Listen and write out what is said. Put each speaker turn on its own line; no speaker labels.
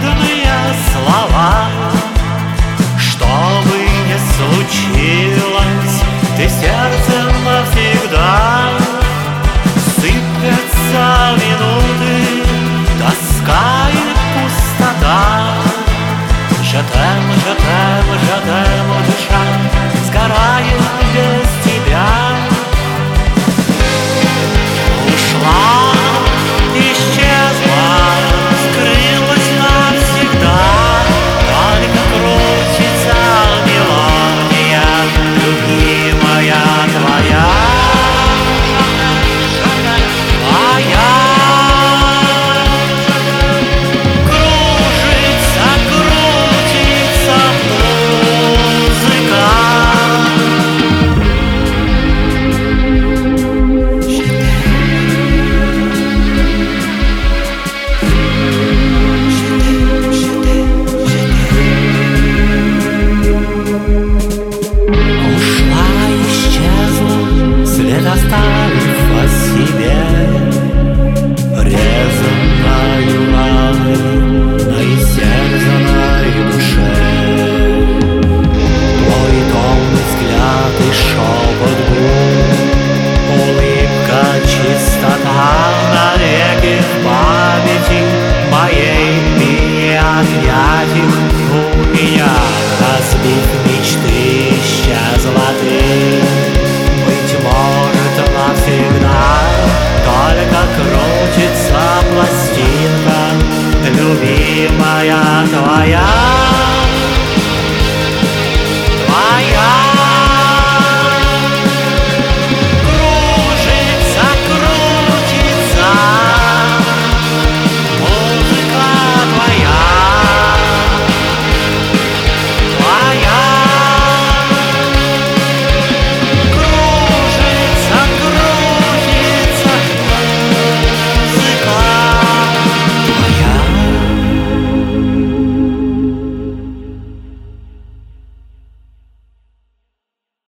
обидные слова. Что бы ни случилось, ты сердцем навсегда. Сыпятся минуты, тоска и пустота. Je t'aime, душа сгорает без тебя. Ушла, исчезла, скрылась навсегда. Только крутится мелодия, любимая твоя. А я кружится, крутится музыка. Ушла, исчезла, след оставив о себе. Резаною раной на истерзанной душе. Твой томный взгляд и шепот губ, улыбка, чистота навеки в памяти моей. И отнять их у меня, разбив мечты, исчезла ты. Быть может, навсегда только крутится пластинка, любимая твоя.